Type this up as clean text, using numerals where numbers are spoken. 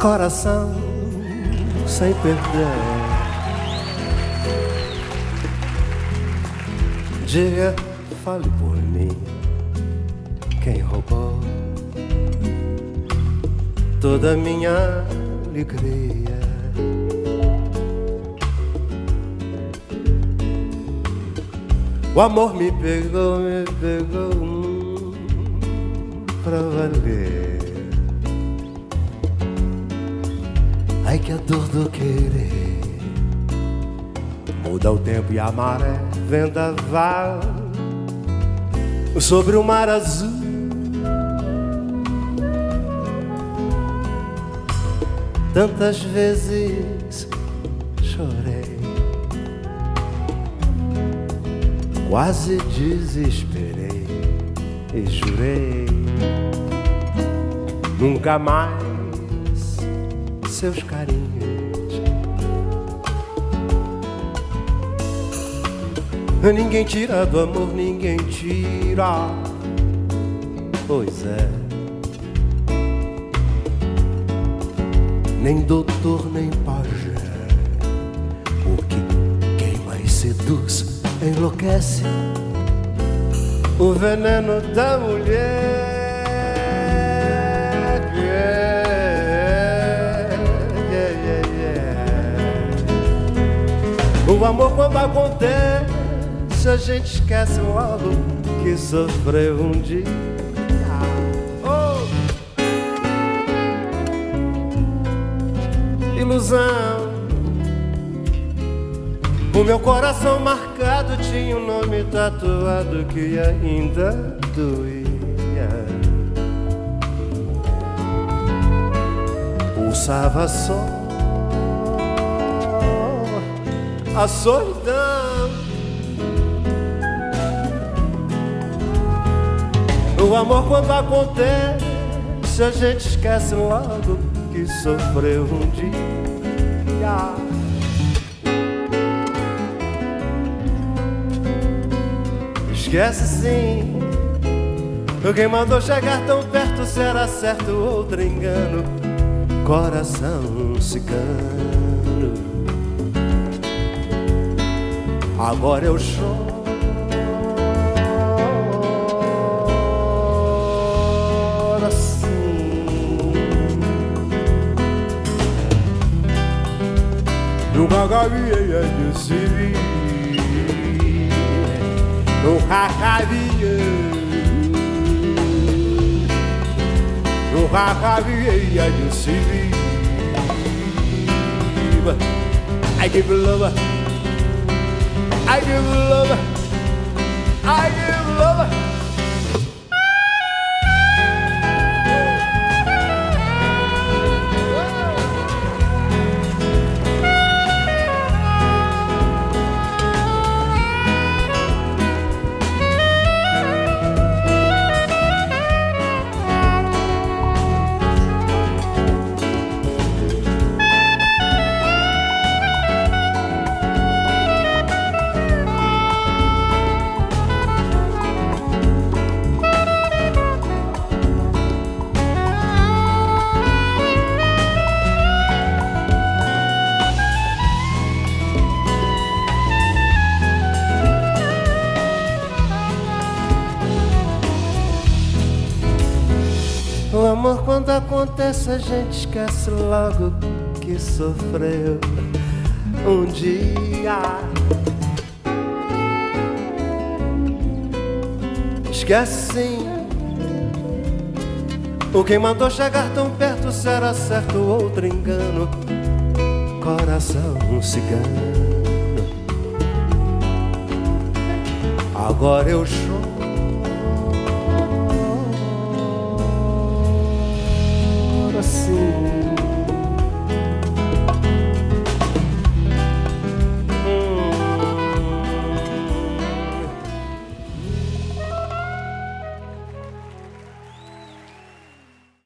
coração sem perder. Diga, fale por mim, quem roubou toda minha alegria. O amor me pegou pra valer. Ai, que a dor do querer muda o tempo e a maré, vendaval sobre o mar azul. Tantas vezes chorei, quase desesperei e jurei nunca mais seus carinhos. Ninguém tira do amor, ninguém tira. Pois é, nem doutor, nem pajé, porque quem mais seduz enlouquece. O veneno da mulher. O amor, quando acontece, a gente esquece logo que sofreu um dia. Oh! Ilusão. O meu coração marcado tinha um nome tatuado que ainda doía. Pulsava só a solidão. O amor, quando acontece, a gente esquece logo que sofreu um dia. Esquece sim. Quem mandou chegar tão perto, se era certo ou outro engano. Coração cigano. Agora eu choro assim. Nunca havia de se vir, nunca havia, nunca havia de se vir. I give love, I give love, I give love. O amor, quando acontece, a gente esquece logo que sofreu um dia. Esquece sim. O quem mandou chegar tão perto, se era certo ou outro engano. Coração cigano. Agora eu choro assim.